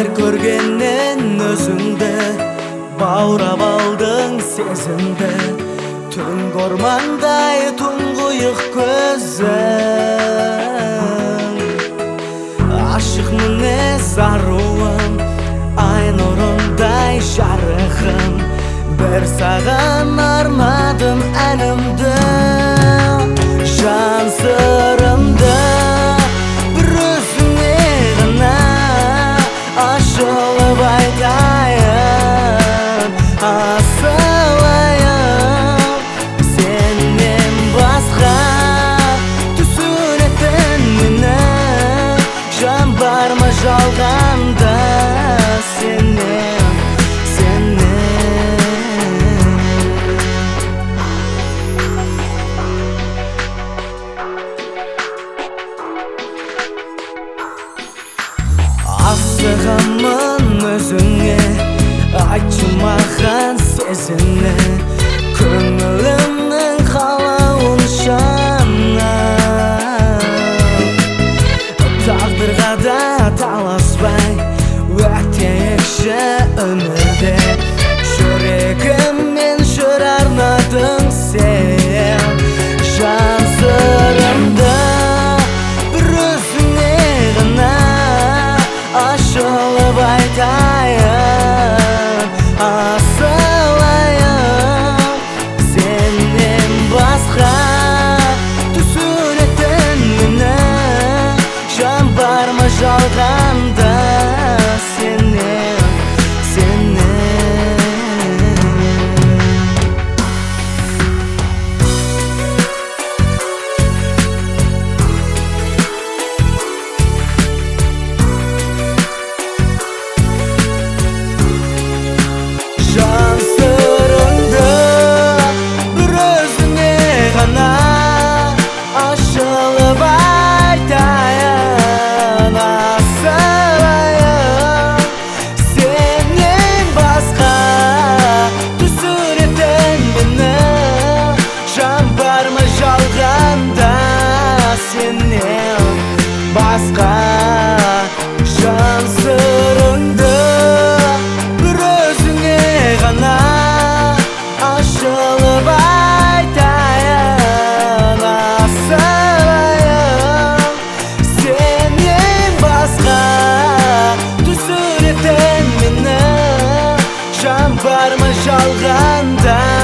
Her көргеннен өзіңді баурап алдың сезімді, түнгі ормандай тұңғиық көзің. Ашық мінез аруым, ай нұрындай жарығым, бір саған арнадым әнімді, жан сырымды. Бір өзіңе ғана ашылып айтайын, асылайын. Сенен басқа түсінетін мені, жан бар ма жалғанда сенен, асығамын өзіңе, айтшы маған сезімні, көңілімнің қалауынша. Тағдырға да таласпай өтейікші өмірде, жүрегіммен жыр арнадың сен, жан сырымды. Бір өзіңе ғана ашылып айтайын, асылайын. Сенен басқа түсінетін мені, жан бар ма жалғанда сенен, жан сырыңды бір өзіңе ғана ашылып айтайын, асылайын. Сенен басқа түсінетін мені, жан бар ма жалғанда сенен басқа. Жан сырыңды бір өзіңе ғана ашылып айтайын, асылайын. Сенен басқа түсінетін мені, жан бар ма жалғанда